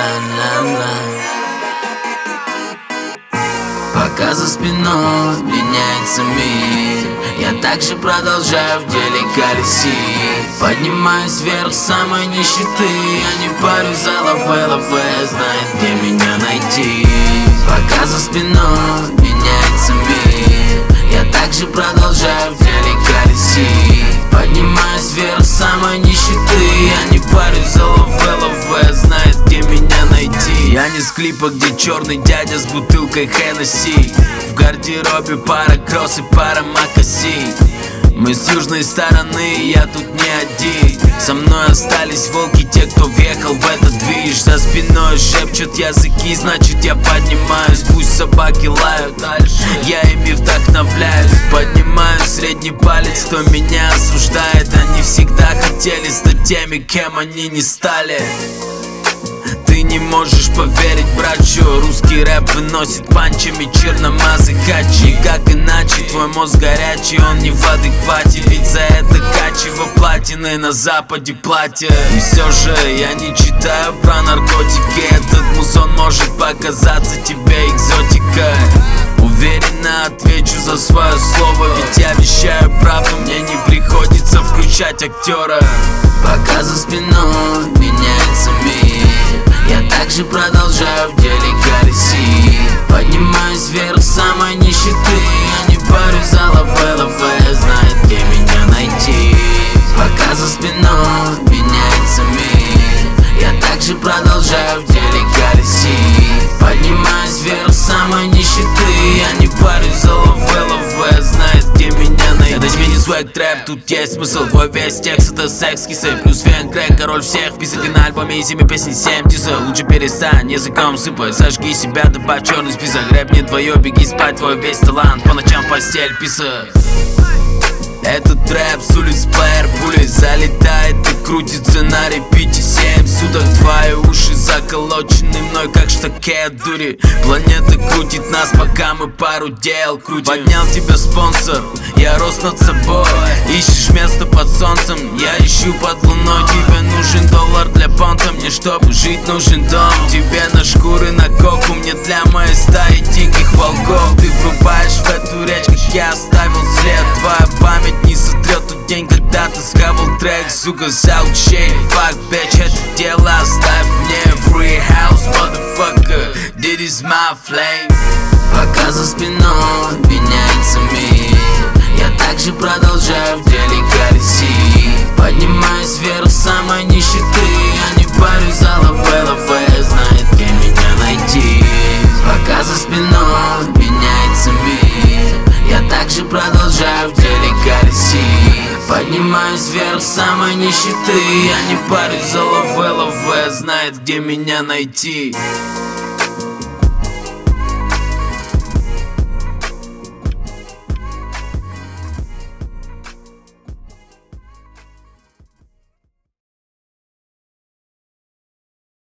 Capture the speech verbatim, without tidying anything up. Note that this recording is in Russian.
Пока за спиной меняется мир, я также продолжаю в деле колесить. Поднимаюсь вверх самой нищеты, я не парюсь за лавэ, лавэ знает, где меня найти. Пока за спиной меняется мир, я также продолжаю в деле колесить. Поднимаюсь вверх самой нищеты, я не парюсь за лавэ, лавэ знает, где меня найти. Я не с клипа, где черный дядя с бутылкой Хеннесси. В гардеробе пара кросс и пара макаси. Мы с южной стороны, я тут не один. Со мной остались волки, те, кто въехал в этот движ. За спиной шепчут языки, значит я поднимаюсь. Пусть собаки лают, я ими вдохновляюсь. Поднимаю средний палец, кто меня осуждает. Они всегда хотели стать теми, кем они не стали. Ты не можешь поверить, братчу, русский рэп выносит панчами черномазый хачи. Как иначе, твой мозг горячий, он не в адеквате. Ведь за это качево платины на западе платят. И все же я не читаю про наркотики. Этот мусон может показаться тебе экзотикой. Уверенно отвечу за свое слово, ведь я вещаю правду, мне не приходится включать актера. Пока за спиной меняется мир, я также продолжаю в деле колесить. Поднимаюсь вверх самой нищеты, я не парюсь за лавэ, лавэ знает, где меня найти. Пока за спиной меняется мир, я также продолжаю в деле колесить. Поднимаюсь вверх самой нищеты, я не парюсь за лавэ, лавэ знает, где меня найти. Это тебе не свэг трэп, тут есть смысл. Твой весь текст это секс, кисы. Плюс фен крэк, король всех писок. И на альбоме и зиме песни семь тисов. Лучше перестань языком сыпать, сожги себя, добавь черный список. Рэп не твое, беги спать, твой весь талант по ночам постель писать. Этот рэп с улиц плеер пулей залетает и крутится на репите семь суток. Твои уши заколочены мной, как штакет дури. Планета крутит нас, пока мы пару дел крутим. Поднял тебя спонсор, я рос над собой. Ищешь место под солнцем, я ищу под луной. Тебе нужен доллар для понта, мне чтобы жить нужен дом. Тебе на шкуры, на коку, мне для моей стаи диких волков. Ты врубаешь в эту речь, как я оставил след. Твоя память не сотрет тот день, когда ты схавал трек. Сука, саутчей, fuck, bitch, это дело оставь мне. Free house, motherfucker, this is my flame. Пока за спиной меняется мир, я также продолжаю в деле колесить. Поднимаюсь вверх самой нищеты, я не парюсь за лавэ, лавэ знает, где меня найти. Пока за спиной меняется мир, я также продолжаю в деле колесить. Поднимаюсь вверх самой нищеты, я не парюсь за лавэ, лавэ знает, где меня найти.